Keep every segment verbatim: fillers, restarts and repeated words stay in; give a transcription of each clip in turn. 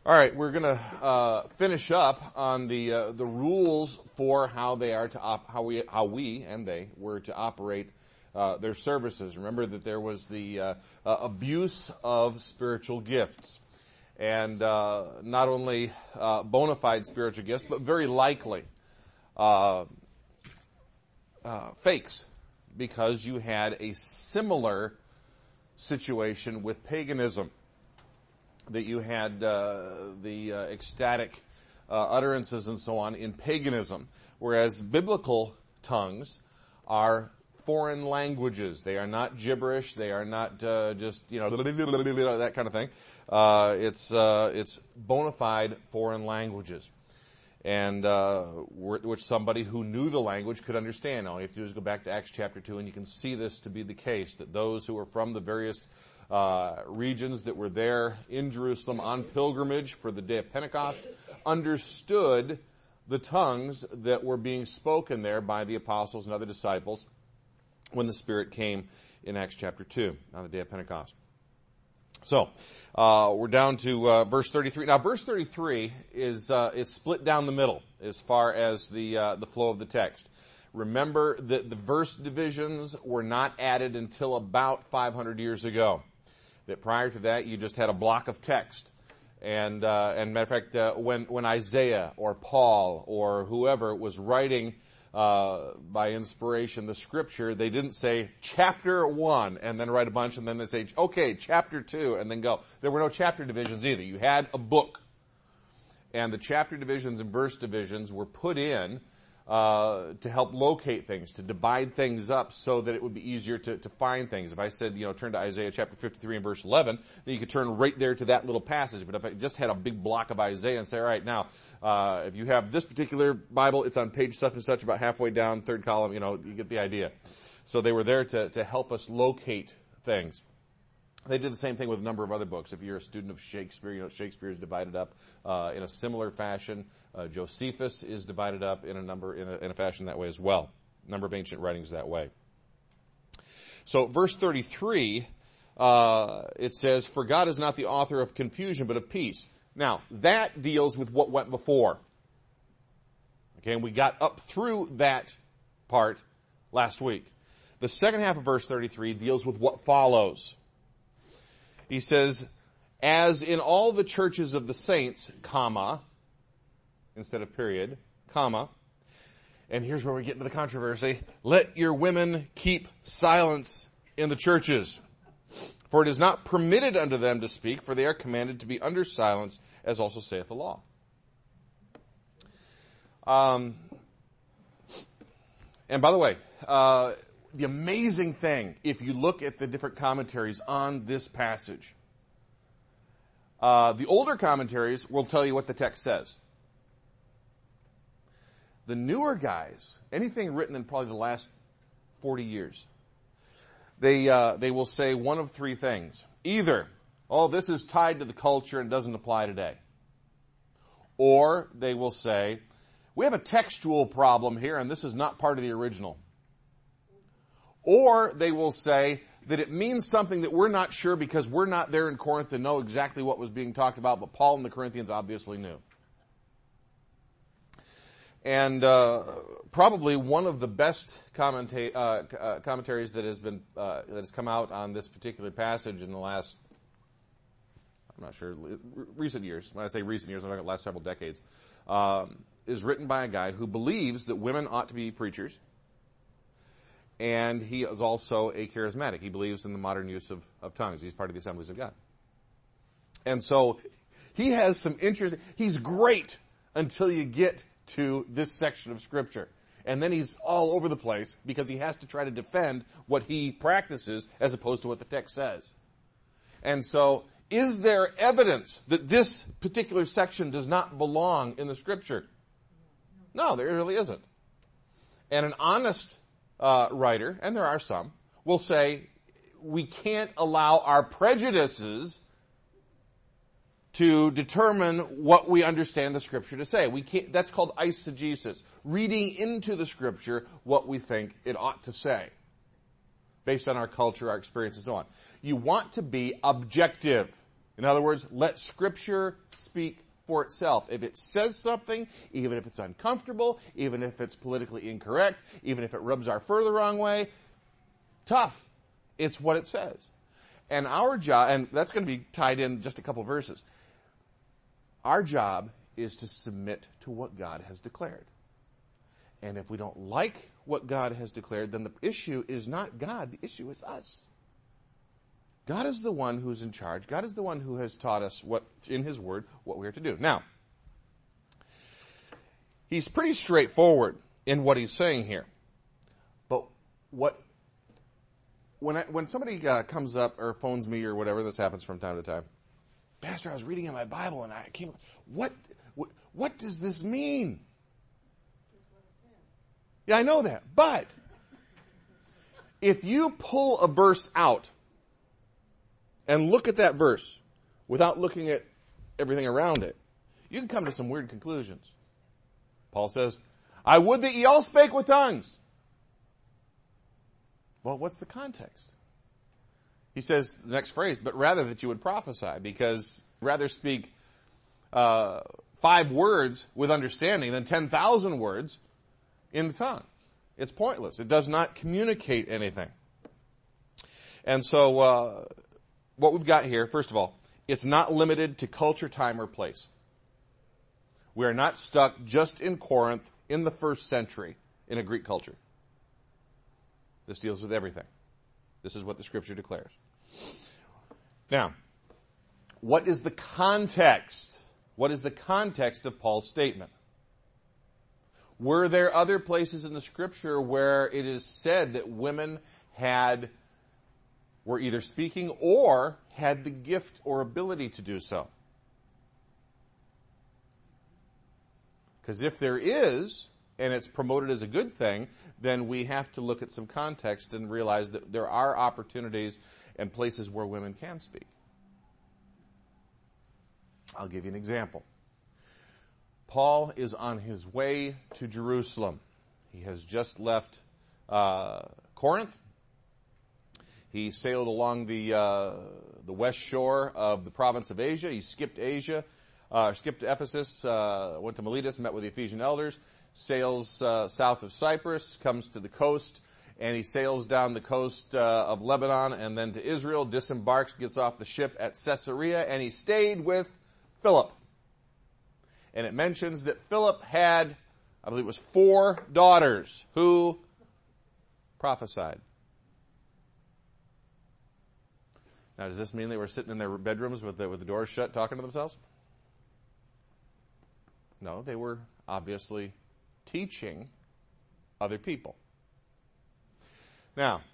All right, we're going to uh, finish up on the uh, the rules for how they are to op- how we how we and they were to operate uh, their services. Remember that there was the uh, uh, abuse of spiritual gifts, and uh, not only uh, bona fide spiritual gifts, but very likely uh, uh, fakes, because you had a similar situation with paganism. That you had uh, the uh, ecstatic uh, utterances and so on in paganism, whereas biblical tongues are foreign languages. They are not gibberish. They are not uh, just, you know, that kind of thing. Uh, it's uh, it's bona fide foreign languages, and uh, which somebody who knew the language could understand. All you have to do is go back to Acts chapter two, and you can see this to be the case, that those who were from the various Uh, regions that were there in Jerusalem on pilgrimage for the day of Pentecost understood the tongues that were being spoken there by the apostles and other disciples when the Spirit came in Acts chapter two on the day of Pentecost. So, uh, we're down to uh, verse thirty-three. Now, verse thirty-three is uh, is split down the middle as far as the uh, the flow of the text. Remember that the verse divisions were not added until about five hundred years ago. That prior to that, you just had a block of text. And, uh, and matter of fact, uh, when, when Isaiah or Paul or whoever was writing, uh, by inspiration the scripture, they didn't say chapter one and then write a bunch and then they say, okay, chapter two and then go. There were no chapter divisions either. You had a book. And the chapter divisions and verse divisions were put in Uh, to help locate things, to divide things up so that it would be easier to, to find things. If I said, you know, turn to Isaiah chapter fifty-three and verse eleven, then you could turn right there to that little passage. But if I just had a big block of Isaiah and say, all right, now, uh, if you have this particular Bible, it's on page such and such, about halfway down, third column, you know, you get the idea. So they were there to, to help us locate things. They did the same thing with a number of other books. If you're a student of Shakespeare, you know, Shakespeare is divided up uh, in a similar fashion. Uh, Josephus is divided up in a number in a, in a fashion that way as well. A number of ancient writings that way. So, verse thirty-three, uh, it says, "For God is not the author of confusion, but of peace." Now, that deals with what went before. Okay, and we got up through that part last week. The second half of verse thirty-three deals with what follows. He says, "As in all the churches of the saints, comma," instead of period, comma, and here's where we get into the controversy, "let your women keep silence in the churches. For it is not permitted unto them to speak, for they are commanded to be under silence, as also saith the law." Um, and by the way, uh, the amazing thing, if you look at the different commentaries on this passage, uh, the older commentaries will tell you what the text says. The newer guys, anything written in probably the last forty years, they, uh, they will say one of three things. Either, oh, this is tied to the culture and doesn't apply today. Or they will say, we have a textual problem here and this is not part of the original. Or they will say that it means something that we're not sure because we're not there in Corinth to know exactly what was being talked about, but Paul and the Corinthians obviously knew. And uh, probably one of the best commenta- uh, uh, commentaries that has been uh, that has come out on this particular passage in the last, I'm not sure, recent years. When I say recent years, I'm talking about the last several decades, um, is written by a guy who believes that women ought to be preachers. And he is also a charismatic. He believes in the modern use of, of tongues. He's part of the Assemblies of God. And so he has some interest. He's great until you get to this section of Scripture. And then he's all over the place because he has to try to defend what he practices as opposed to what the text says. And so, is there evidence that this particular section does not belong in the Scripture? No, there really isn't. And an honest Uh, writer, and there are some, will say we can't allow our prejudices to determine what we understand the Scripture to say. We can't. That's called eisegesis, reading into the Scripture what we think it ought to say, based on our culture, our experience, and so on. You want to be objective. In other words, let Scripture speak for itself. If it says something, even if it's uncomfortable, even if it's politically incorrect, even if it rubs our fur the wrong way, tough. It's what it says. And our job, and that's going to be tied in just a couple verses. Our job is to submit to what God has declared. And if we don't like what God has declared, then the issue is not God, the issue is us. God is the one who's in charge. God is the one who has taught us what, in His Word, what we are to do. Now, He's pretty straightforward in what He's saying here. But what, when I, when somebody uh, comes up or phones me or whatever, this happens from time to time, Pastor, I was reading in my Bible and I came, what, what, what does this mean? Yeah, I know that. But if you pull a verse out and look at that verse without looking at everything around it, you can come to some weird conclusions. Paul says, I would that ye all spake with tongues. Well, what's the context? He says the next phrase, but rather that you would prophesy, because rather speak uh, five words with understanding than ten thousand words in the tongue. It's pointless. It does not communicate anything. And so, uh, what we've got here, first of all, it's not limited to culture, time, or place. We are not stuck just in Corinth in the first century in a Greek culture. This deals with everything. This is what the Scripture declares. Now, what is the context? What is the context of Paul's statement? Were there other places in the Scripture where it is said that women had were either speaking or had the gift or ability to do so? Because if there is, and it's promoted as a good thing, then we have to look at some context and realize that there are opportunities and places where women can speak. I'll give you an example. Paul is on his way to Jerusalem. He has just left uh, Corinth. He sailed along the uh, the west shore of the province of Asia. He skipped Asia, uh, skipped Ephesus, uh, went to Miletus, met with the Ephesian elders, sails uh, south of Cyprus, comes to the coast, and he sails down the coast uh, of Lebanon and then to Israel, disembarks, gets off the ship at Caesarea, and he stayed with Philip. And it mentions that Philip had, I believe it was four daughters who prophesied. Now, does this mean they were sitting in their bedrooms with the, with the doors shut talking to themselves? No, they were obviously teaching other people. Now,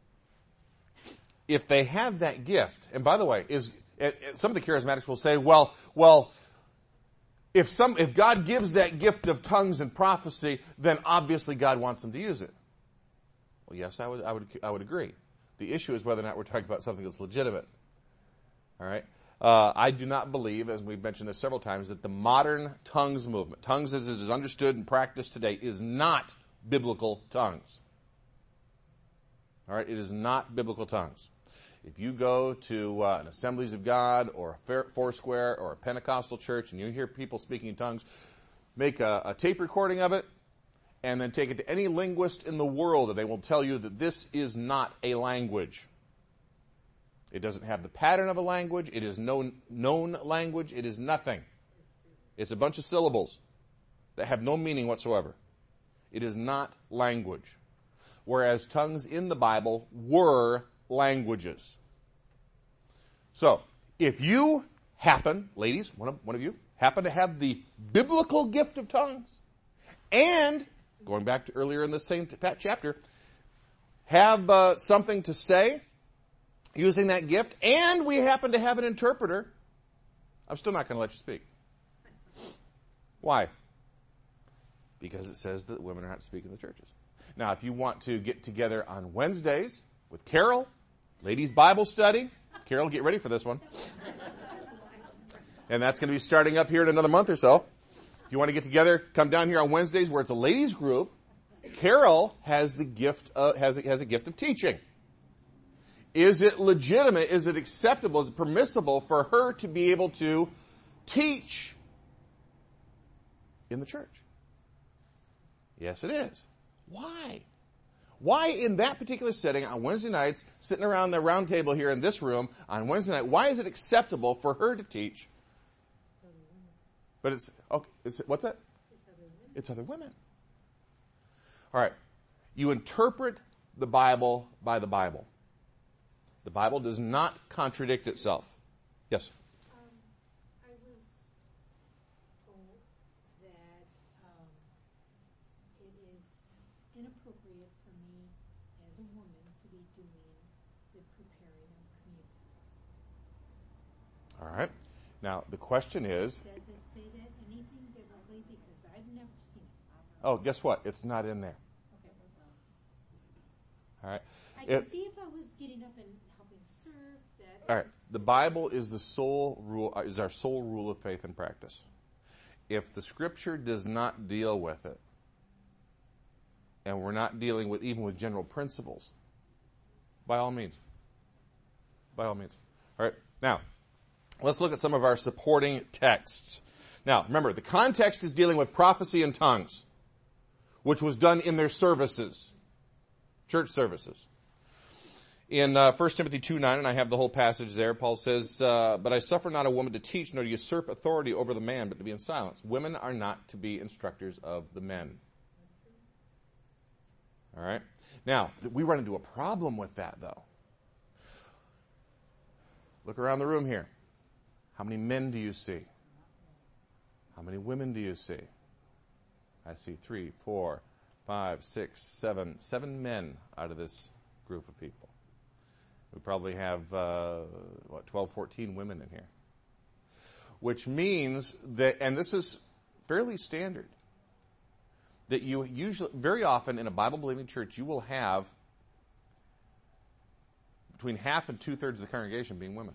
if they had that gift, and by the way, is some of the charismatics will say, well, well, if some, if God gives that gift of tongues and prophecy, then obviously God wants them to use it. Well, yes, I would, I would, I would agree. The issue is whether or not we're talking about something that's legitimate. All right? Uh, I do not believe, as we've mentioned this several times, that the modern tongues movement, tongues as it is understood and practiced today, is not biblical tongues. All right? It is not biblical tongues. If you go to uh, an Assemblies of God or a Foursquare or a Pentecostal church and you hear people speaking in tongues, make a, a tape recording of it and then take it to any linguist in the world and they will tell you that this is not a language. It doesn't have the pattern of a language. It is no known language. It is nothing. It's a bunch of syllables that have no meaning whatsoever. It is not language. Whereas tongues in the Bible were languages. So, if you happen, ladies, one of, one of you, happen to have the biblical gift of tongues, and, going back to earlier in the same chapter, have uh, something to say using that gift, and we happen to have an interpreter, I'm still not going to let you speak. Why? Because it says that women are not to speak in the churches. Now, if you want to get together on Wednesdays with Carol, ladies' Bible study. Carol, get ready for this one. And that's going to be starting up here in another month or so. If you want to get together, come down here on Wednesdays where it's a ladies' group. Carol has the gift of, has a, has a gift of teaching. Is it legitimate? Is it acceptable? Is it permissible for her to be able to teach in the church? Yes, it is. Why? Why in that particular setting on Wednesday nights, sitting around the round table here in this room on Wednesday night, why is it acceptable for her to teach? But it's, okay, it's, what's that? It's other women. It's other women. All right. You interpret the Bible by the Bible. The Bible does not contradict itself. Yes? Um, I was told that um, it is inappropriate for me as a woman to be doing the preparing of communion. All right. Now, the question is... Does it say that anything biblically? Because I've never seen it. Oh, guess what? It's not in there. Okay. All right. I can It, see if I was getting up and helping serve that. all right. is- The Bible is the sole rule, is our sole rule of faith and practice. If the Scripture does not deal with it, and we're not dealing with even with general principles, by all means. By all means. All right. Now, let's look at some of our supporting texts. Now, remember, the context is dealing with prophecy in tongues, which was done in their services, church services. In uh, First Timothy two nine, and I have the whole passage there, Paul says, uh, but I suffer not a woman to teach, nor to usurp authority over the man, but to be in silence. Women are not to be instructors of the men. All right? Now, we run into a problem with that, though. Look around the room here. How many men do you see? How many women do you see? I see three, four, five, six, seven, seven men out of this group of people. We probably have, uh, what, twelve, fourteen women in here. Which means that, and this is fairly standard, that you usually, very often in a Bible-believing church, you will have between half and two-thirds of the congregation being women.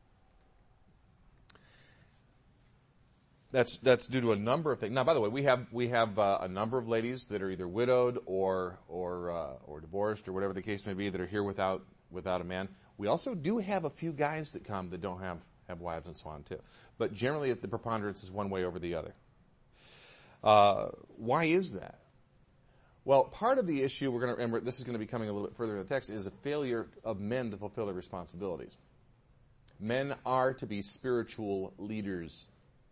That's that's due to a number of things. Now, by the way, we have we have uh, a number of ladies that are either widowed or or uh, or divorced or whatever the case may be that are here without without a man. We also do have a few guys that come that don't have have wives and so on too. But generally, the preponderance is one way over the other. Uh, why is that? Well, part of the issue we're going to, and we're, this is going to be coming a little bit further in the text, is a failure of men to fulfill their responsibilities. Men are to be spiritual leaders.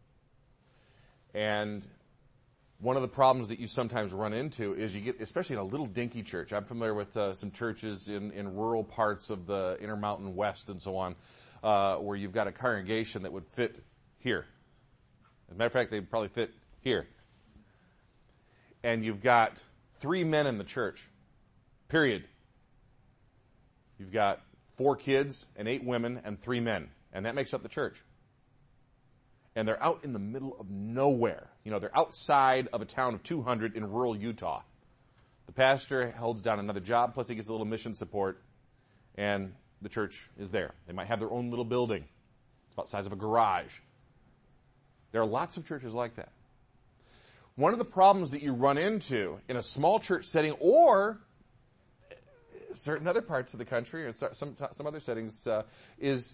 And one of the problems that you sometimes run into is you get, especially in a little dinky church. I'm familiar with uh, some churches in, in rural parts of the Intermountain West and so on, uh, where you've got a congregation that would fit here. As a matter of fact, they'd probably fit here. And you've got three men in the church, period. You've got four kids and eight women and three men, and that makes up the church. And they're out in the middle of nowhere. You know, they're outside of a town of two hundred in rural Utah. The pastor holds down another job, plus he gets a little mission support, and the church is there. They might have their own little building. It's about the size of a garage. There are lots of churches like that. One of the problems that you run into in a small church setting or certain other parts of the country or some, some other settings uh, is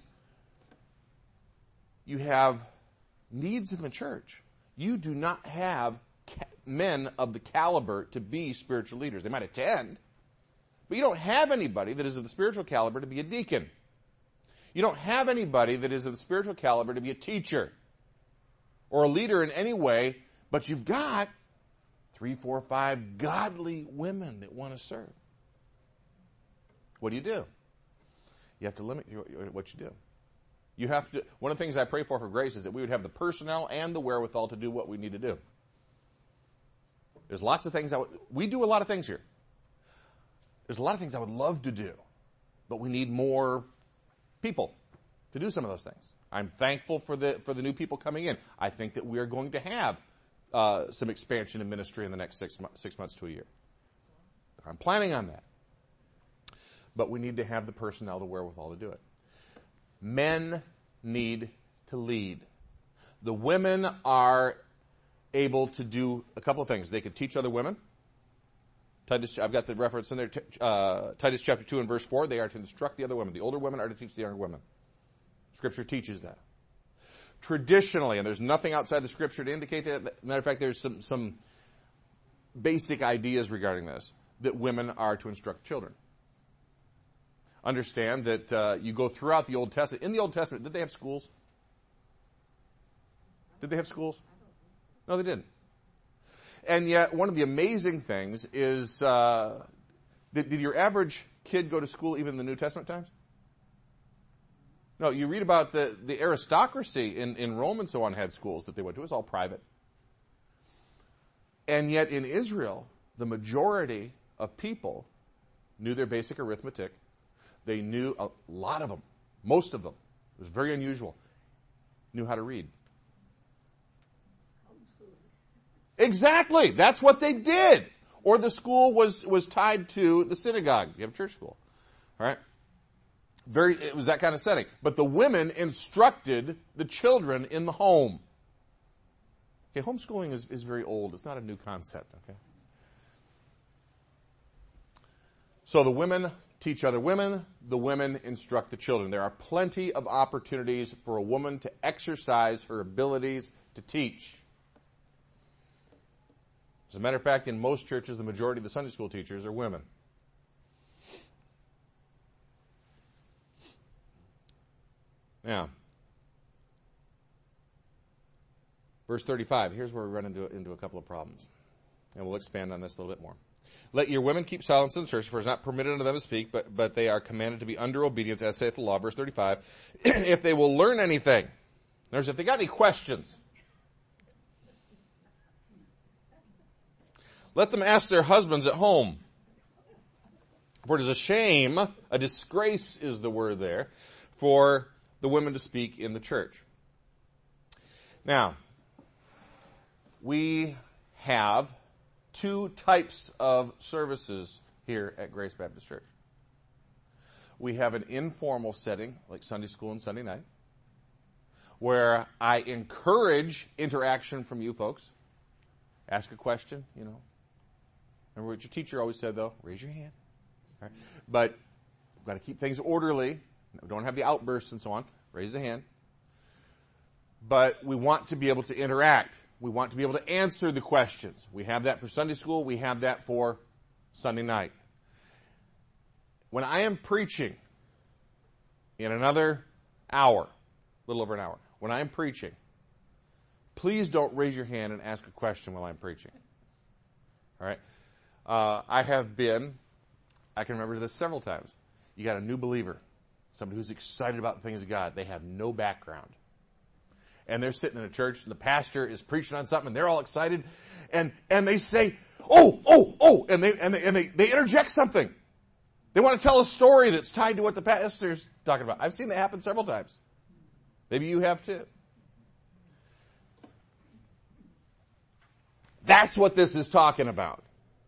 you have needs in the church. You do not have ca- men of the caliber to be spiritual leaders. They might attend, but you don't have anybody that is of the spiritual caliber to be a deacon. You don't have anybody that is of the spiritual caliber to be a teacher or a leader in any way, but you've got three, four, five godly women that want to serve. What do you do? You have to limit what you do. You have to, one of the things I pray for for Grace is that we would have the personnel and the wherewithal to do what we need to do. There's lots of things I would, we do a lot of things here. There's a lot of things I would love to do, but we need more people to do some of those things. I'm thankful for the, for the new people coming in. I think that we are going to have, uh, some expansion in ministry in the next six, mo- six months to a year. I'm planning on that. But we need to have the personnel, the wherewithal to do it. Men need to lead. The women are able to do a couple of things. They could teach other women. Titus, I've got the reference in there, uh, Titus chapter two and verse four, they are to instruct the other women. The older women are to teach the younger women. Scripture teaches that. Traditionally, and there's nothing outside the Scripture to indicate that. Matter of fact, there's some, some basic ideas regarding this, that women are to instruct children. Understand that uh, you go throughout the Old Testament. In the Old Testament, did they have schools? Did they have schools? No, they didn't. And yet, one of the amazing things is, uh, did, did your average kid go to school even in the New Testament times? No, you read about the, the aristocracy in, in Rome and so on had schools that they went to. It was all private. And yet in Israel, the majority of people knew their basic arithmetic. They knew, a lot of them, most of them, it was very unusual, knew how to read. Exactly. That's what they did. Or the school was, was tied to the synagogue. You have a church school. All right? Very, it was that kind of setting. But the women instructed the children in the home. Okay, homeschooling is, is very old. It's not a new concept, okay? So the women teach other women. The women instruct the children. There are plenty of opportunities for a woman to exercise her abilities to teach. As a matter of fact, in most churches, the majority of the Sunday school teachers are women. Now, verse thirty-five, here's where we run into, into a couple of problems. And we'll expand on this a little bit more. Let your women keep silence in the church, for it is not permitted unto them to speak, but, but they are commanded to be under obedience, as saith the law. Verse thirty-five, if they will learn anything. Notice, if they got any questions, let them ask their husbands at home. For it is a shame, a disgrace is the word there, for the women to speak in the church. Now, we have two types of services here at Grace Baptist Church. We have an informal setting, like Sunday school and Sunday night, where I encourage interaction from you folks. Ask a question, you know. Remember what your teacher always said, though? Raise your hand. All right. But we've got to keep things orderly. We don't have the outbursts and so on. Raise a hand. But we want to be able to interact. We want to be able to answer the questions. We have that for Sunday school. We have that for Sunday night. When I am preaching in another hour, a little over an hour, when I am preaching, please don't raise your hand and ask a question while I'm preaching. All right? Uh, I have been, I can remember this several times. You got a new believer, somebody who's excited about the things of God. They have no background. And they're sitting in a church, and the pastor is preaching on something, and they're all excited, and, and they say, oh, oh, oh, and they, and they, and they, they interject something. They want to tell a story that's tied to what the pastor's talking about. I've seen that happen several times. Maybe you have too. That's what this is talking about.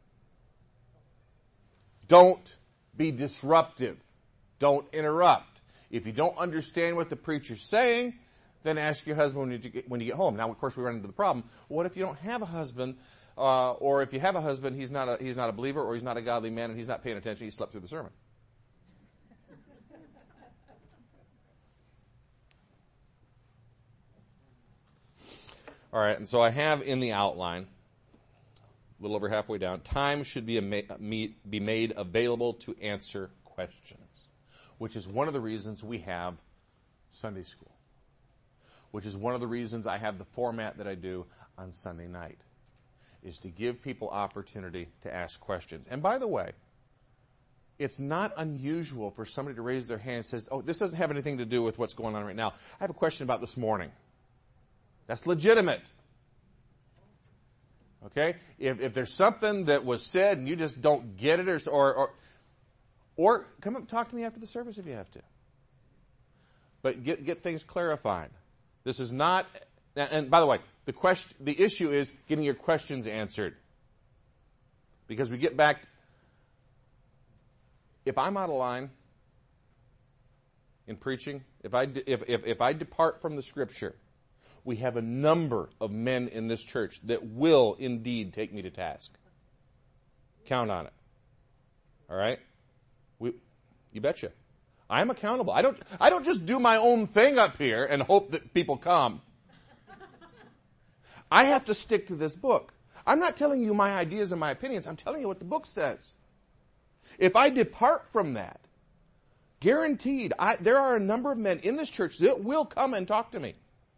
Don't be disruptive. Don't interrupt. If you don't understand what the preacher's saying, then ask your husband when you get, when you get home. Now, of course, we run into the problem. What if you don't have a husband, uh, or if you have a husband, he's not a, he's not a believer, or he's not a godly man, and he's not paying attention, he slept through the sermon? All right, and so I have in the outline, a little over halfway down, time should be, a, be made available to answer questions, which is one of the reasons we have Sunday school, which is one of the reasons I have the format that I do on Sunday night, is to give people opportunity to ask questions. And by the way, it's not unusual for somebody to raise their hand and says, oh, this doesn't have anything to do with what's going on right now. I have a question about this morning. That's legitimate. Okay? If, if there's something that was said and you just don't get it, or, or, or, or come up and talk to me after the service if you have to. But get, get things clarified. This is not, and by the way, the question, the issue is getting your questions answered. Because we get back, if I'm out of line in preaching, if I, if, if, if I depart from the Scripture, we have a number of men in this church that will indeed take me to task. Count on it. All right? We, you betcha. I'm accountable. I don't, I don't just do my own thing up here and hope that people come. I have to stick to this book. I'm not telling you my ideas and my opinions. I'm telling you what the book says. If I depart from that, guaranteed, I, there are a number of men in this church that will come and talk to me.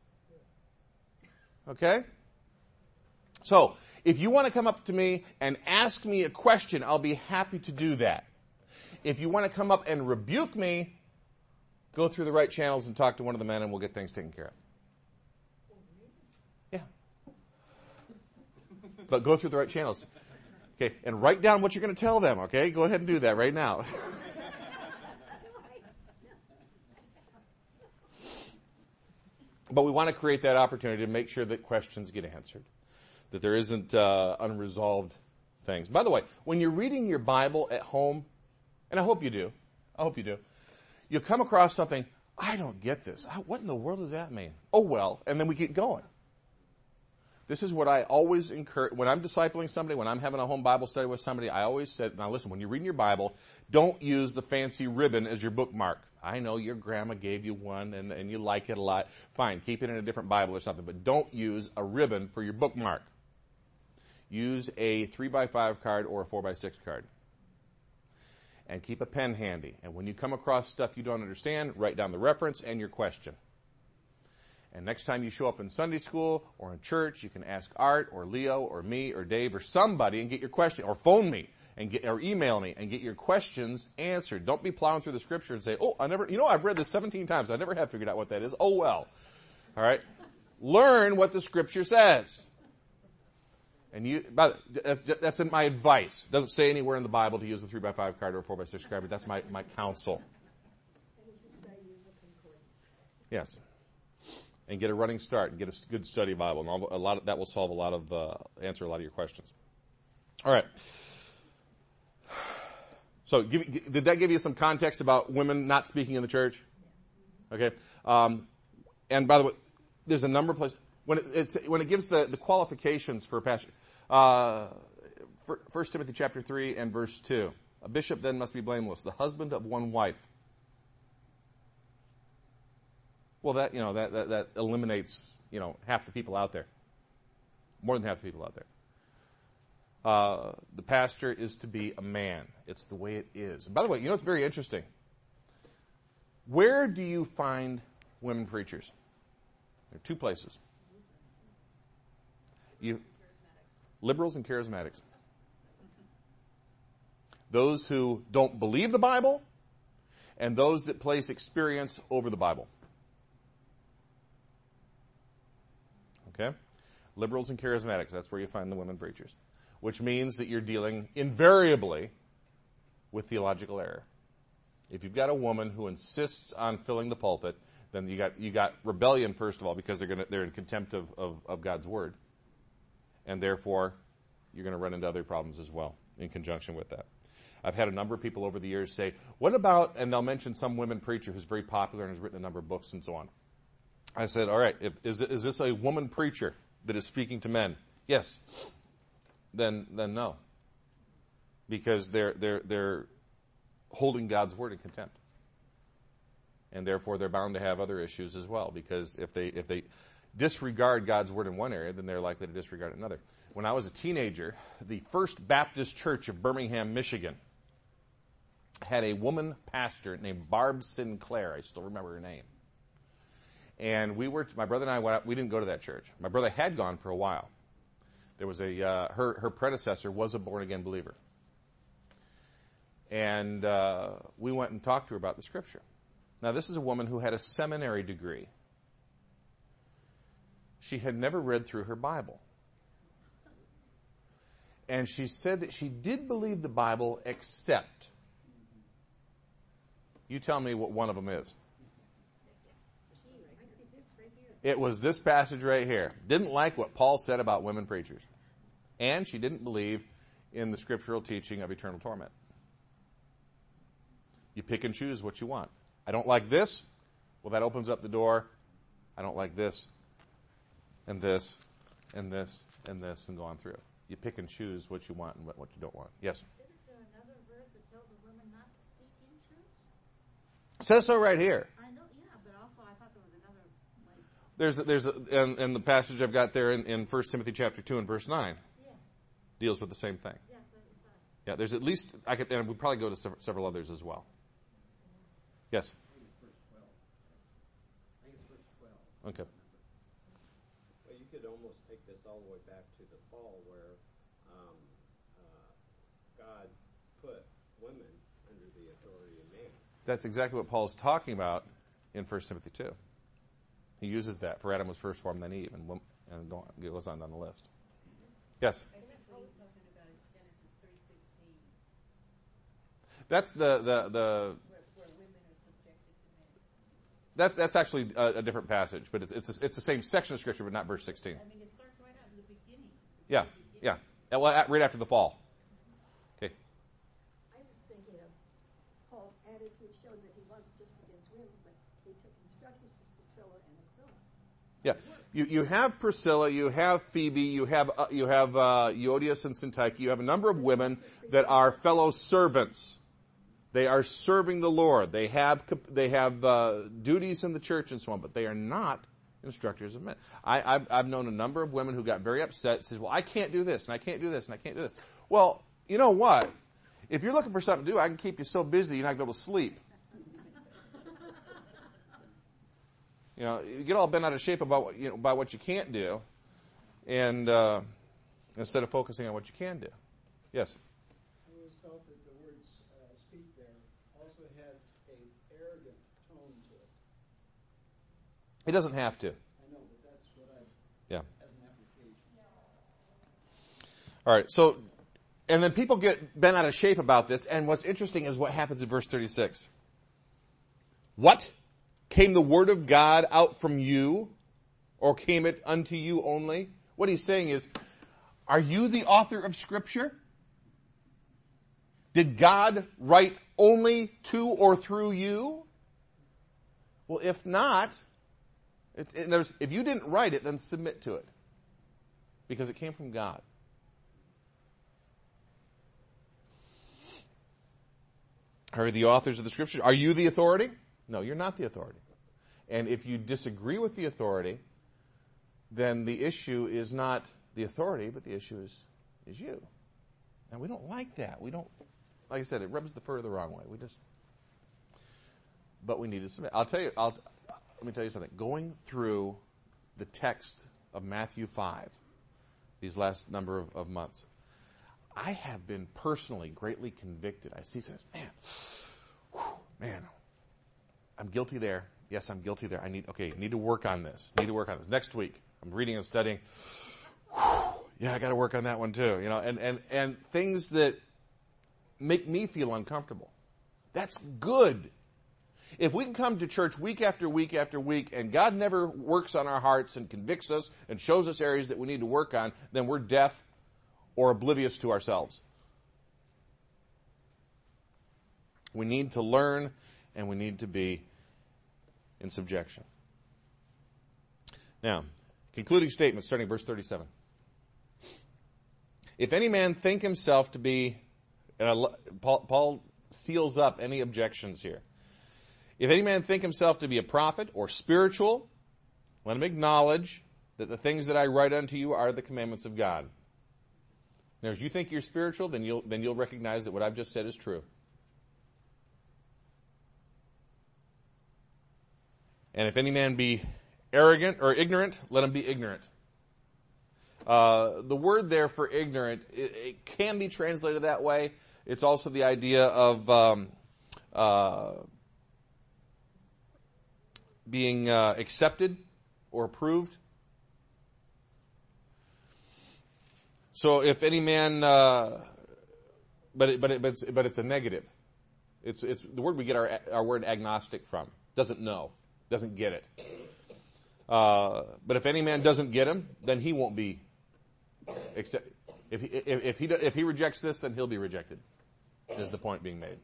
Okay? So, if you want to come up to me and ask me a question, I'll be happy to do that. If you want to come up and rebuke me, go through the right channels and talk to one of the men and we'll get things taken care of. Yeah. But go through the right channels. Okay, and write down what you're going to tell them, okay? Go ahead and do that right now. But we want to create that opportunity to make sure that questions get answered, that there isn't uh, unresolved things. By the way, when you're reading your Bible at home, and I hope you do, I hope you do, you'll come across something, I don't get this. What in the world does that mean? Oh, well, and then we keep going. This is what I always encourage, when I'm discipling somebody, when I'm having a home Bible study with somebody, I always said, now listen, when you're reading your Bible, don't use the fancy ribbon as your bookmark. I know your grandma gave you one and, and you like it a lot. Fine, keep it in a different Bible or something, but don't use a ribbon for your bookmark. Use a three by five card or a four by six card. And keep a pen handy. And when you come across stuff you don't understand, write down the reference and your question. And next time you show up in Sunday school or in church, you can ask Art or Leo or me or Dave or somebody and get your question, or phone me and get, or email me and get your questions answered. Don't be plowing through the scripture and say, oh, I never, you know, I've read this seventeen times. I never have figured out what that is. Oh, well. All right. Learn what the scripture says. And you, that's, that's my advice. It doesn't say anywhere in the Bible to use a three by five card or a four by six card, but that's my, my counsel. Yes. And get a running start and get a good study Bible. And a lot of, that will solve a lot of, uh, answer a lot of your questions. All right. So give, did that give you some context about women not speaking in the church? Okay. Um, and by the way, there's a number of places. When it, it's, when it gives the, the qualifications for a pastor, uh, First Timothy chapter three and verse two. A bishop then must be blameless, the husband of one wife. Well, that, you know, that, that, that eliminates, you know, half the people out there. More than half the people out there. Uh, the pastor is to be a man. It's the way it is. And by the way, you know, it's very interesting. Where do you find women preachers? There are two places. You, liberals and charismatics. Those who don't believe the Bible and those that place experience over the Bible. Okay? Liberals and charismatics, that's where you find the women preachers. Which means that you're dealing invariably with theological error. If you've got a woman who insists on filling the pulpit, then you got you got rebellion, first of all, because they're gonna they're in contempt of, of, of God's word. And therefore, you're going to run into other problems as well in conjunction with that. I've had a number of people over the years say, what about, and they'll mention some women preacher who's very popular and has written a number of books and so on. I said, all right, if, is, is this a woman preacher that is speaking to men? Yes. Then, then no. Because they're, they're, they're holding God's word in contempt. And therefore they're bound to have other issues as well, because if they, if they disregard God's word in one area, then they're likely to disregard it in another. When I was a teenager, the First Baptist Church of Birmingham, Michigan, had a woman pastor named Barb Sinclair. I still remember her name. And we were, my brother and I went out, we didn't go to that church. My brother had gone for a while. There was a, uh, her, her predecessor was a born-again believer. And, uh, we went and talked to her about the scripture. Now, this is a woman who had a seminary degree. She had never read through her Bible. And she said that she did believe the Bible, except, you tell me what one of them is. It was this passage right here. Didn't like what Paul said about women preachers. And she didn't believe in the scriptural teaching of eternal torment. You pick and choose what you want. I don't like this. Well, that opens up the door. I don't like this, and this, and this, and this, and go on through. You pick and choose what you want and what you don't want. Yes? Isn't there another verse that tells It says so right here. I know, yeah, but also I thought there was another, like... There's, there's, a, and, and the passage I've got there in, in First Timothy chapter two and verse nine Yeah. deals with the same thing. Yes, that is that. Yeah, there's at least, I could, and we'd probably go to several, several others as well. Yes? I think it's verse twelve. I think it's verse twelve. Okay. Well, you could almost take this all the way back to the fall where um, uh, God put women under the authority of man. That's exactly what Paul's talking about in First Timothy two. He uses that. For Adam was first formed, then Eve, and, wom- and go on, it goes on down the list. Yes? I think what he's talking about is Genesis three sixteen, That's the, the, the where, where women are subjected to men. that's, that's actually a, a different passage, but it's, it's, a, it's the same section of Scripture, but not verse sixteen. I mean, it starts right out in the beginning. Yeah, yeah. Uh, Well, at- right after the fall. Okay. I was thinking of Paul's attitude showed that he wasn't just against women, but he took instructions from Priscilla and Aquila. Yeah, you you have Priscilla, you have Phoebe, you have uh, you have uh, Euodias and Syntyche. You have a number of women that are fellow servants. They are serving the Lord. They have they have uh, duties in the church and so on, but they are not instructors of men. I, I've I've known a number of women who got very upset. Says, "Well, I can't do this, and I can't do this, and I can't do this." Well, you know what? If you're looking for something to do, I can keep you so busy you're not going to be able to sleep. You know, you get all bent out of shape about what, you know, about what you can't do, and uh, instead of focusing on what you can do. Yes? I always felt that the words uh, speak there also had an arrogant tone to it. It doesn't have to. I know, but that's what I, Yeah. as an application. All right, so, and then people get bent out of shape about this, and what's interesting is what happens in verse thirty-six. What? Came the word of God out from you, or came it unto you only? What he's saying is, are you the author of Scripture? Did God write only to or through you? Well, if not, it, it, if you didn't write it, then submit to it. Because it came from God. Are the authors of the Scripture? Are you the authority? No, you're not the authority. And if you disagree with the authority, then the issue is not the authority, but the issue is, is you. And we don't like that. We don't, like I said, it rubs the fur the wrong way. We just, but we need to submit. I'll tell you, I'll, let me tell you something. Going through the text of Matthew five, these last number of, of months, I have been personally greatly convicted. I see this, man, whew, man, I'm guilty there. Yes, I'm guilty there. I need, okay, need to work on this. Need to work on this. Next week, I'm reading and studying. Whew, yeah, I got to work on that one too. You know, and, and, and things that make me feel uncomfortable. That's good. If we can come to church week after week after week and God never works on our hearts and convicts us and shows us areas that we need to work on, then we're deaf or oblivious to ourselves. We need to learn and we need to be in subjection. Now, concluding statement starting verse thirty-seven. If any man think himself to be, and I, Paul, Paul seals up any objections here. If any man think himself to be a prophet or spiritual, let him acknowledge that the things that I write unto you are the commandments of God. Now, if you think you're spiritual, then you'll, then you'll recognize that what I've just said is true. And if any man be arrogant or ignorant, let him be ignorant. Uh, the word there for ignorant, it, it can be translated that way. It's also the idea of um, uh, being uh, accepted or approved. So if any man, uh, but it, but it, but it's, but it's a negative. It's it's the word we get our our word agnostic from. Doesn't know, doesn't get it. Uh, but if any man doesn't get him, then he won't be. Except if he, if, if he if he rejects this, then he'll be rejected. Is the point being made?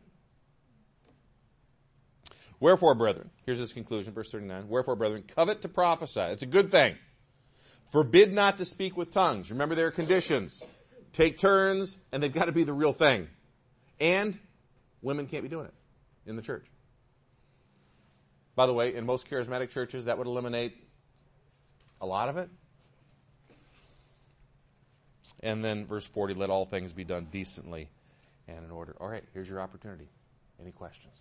Wherefore, brethren, here's his conclusion, verse thirty-nine. Wherefore, brethren, covet to prophesy. It's a good thing. Forbid not to speak with tongues. Remember there are conditions. Take turns, and they've got to be the real thing. And women can't be doing it in the church. By the way, in most charismatic churches, that would eliminate a lot of it. And then verse forty, let all things be done decently and in order. All right, here's your opportunity. Any questions?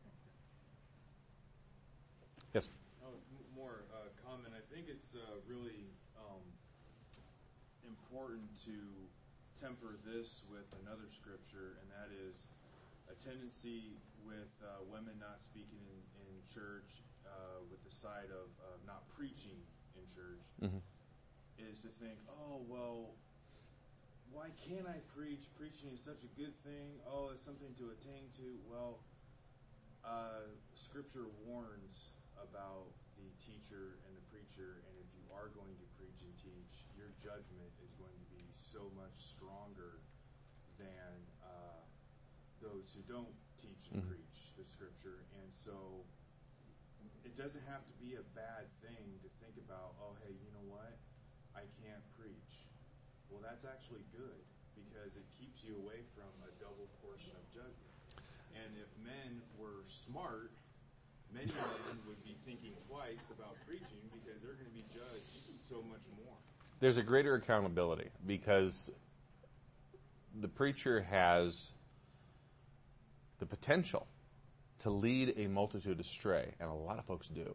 Yes? Oh, m- more uh, comment. I think it's uh, really um, important to temper this with another scripture, and that is a tendency with uh, women not speaking in, in church, uh, with the side of uh, not preaching in church, Mm-hmm. is to think, oh, well, why can't I preach? Preaching is such a good thing. Oh, it's something to attain to. Well, uh, Scripture warns about the teacher and the preacher, and if you are going to preach and teach, your judgment is going to be so much stronger than uh, those who don't teach and Mhm. preach the Scripture. And so it doesn't have to be a bad thing to think about, oh, hey, you know what? I can't preach. Well, that's actually good because it keeps you away from a double portion of judgment. And if men were smart, many men would be thinking twice about preaching because they're going to be judged so much more. There's a greater accountability because the preacher has the potential to lead a multitude astray, and a lot of folks do.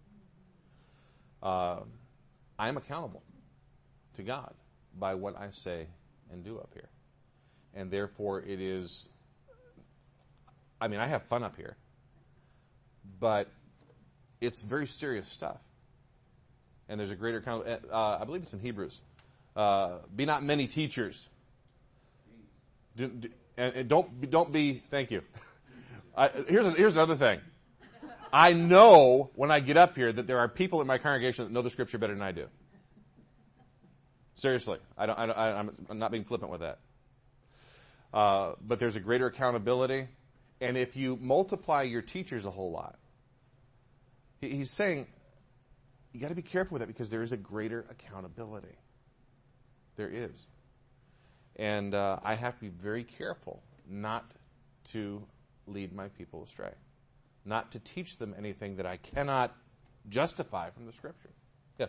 Uh, I'm accountable to God by what I say and do up here. And therefore it is, I mean, I have fun up here, but it's very serious stuff. And there's a greater account, uh, I believe it's in Hebrews. Uh, be not many teachers. Do, do, and, and don't, don't be, thank you. I, here's, a, here's another thing. I know when I get up here that there are people in my congregation that know the Scripture better than I do. Seriously, I don't, I don't, I, I'm not being flippant with that. Uh, but there's a greater accountability, and if you multiply your teachers a whole lot, he, he's saying you got to be careful with that because there is a greater accountability. There is, and uh, I have to be very careful not to lead my people astray, not to teach them anything that I cannot justify from the Scripture. Yes.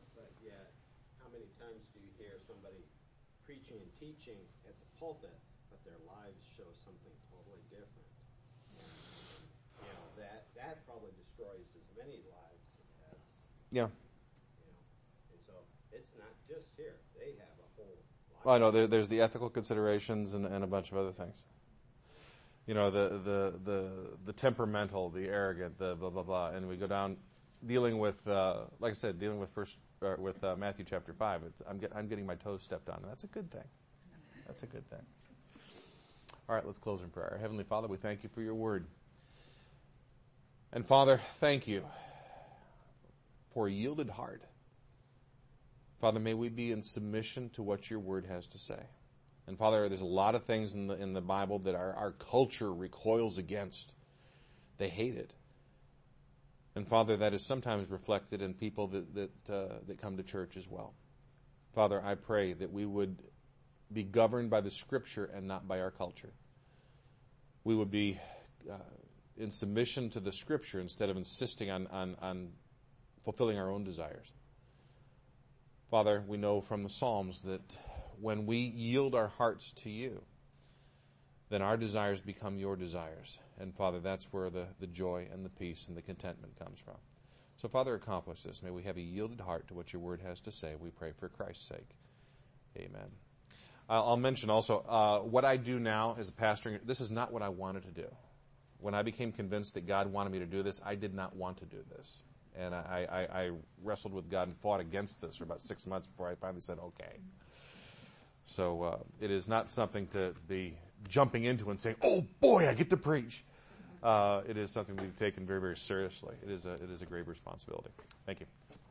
Preaching and teaching at the pulpit, but their lives show something totally different. And, you know, that that probably destroys as many lives as Yeah. you know. And so it's not just here; they have a whole life. Well, I know there, there's the ethical considerations and, and a bunch of other things. You know, the the the the temperamental, the arrogant, the blah blah blah, and we go down dealing with, uh, like I said, dealing with first. Uh, with uh, Matthew chapter five, it's, I'm, get, I'm getting my toes stepped on, and that's a good thing. That's a good thing. All right, let's close in prayer. Heavenly Father, we thank you for your word. And Father, thank you for a yielded heart. Father, may we be in submission to what your word has to say. And Father, there's a lot of things in the, in the Bible that our, our culture recoils against. They hate it. And Father, that is sometimes reflected in people that that, uh, that come to church as well. Father, I pray that we would be governed by the Scripture and not by our culture. We would be uh, in submission to the Scripture instead of insisting on, on, on fulfilling our own desires. Father, we know from the Psalms that when we yield our hearts to you, then our desires become your desires. And Father, that's where the, the joy and the peace and the contentment comes from. So Father, accomplish this. May we have a yielded heart to what your word has to say. We pray for Christ's sake. Amen. I'll, I'll mention also, uh, what I do now as a pastor, this is not what I wanted to do. When I became convinced that God wanted me to do this, I did not want to do this. And I, I, I wrestled with God and fought against this for about six months before I finally said, okay. So uh, it is not something to be jumping into and saying, oh boy, I get to preach. Uh, it is something we've taken very, very seriously. It is a, it is a grave responsibility. Thank you.